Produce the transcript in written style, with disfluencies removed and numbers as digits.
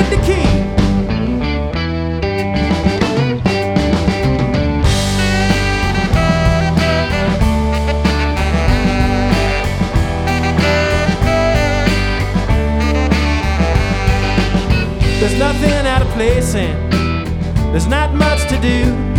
the key. There's nothing out of place and there's not much to do.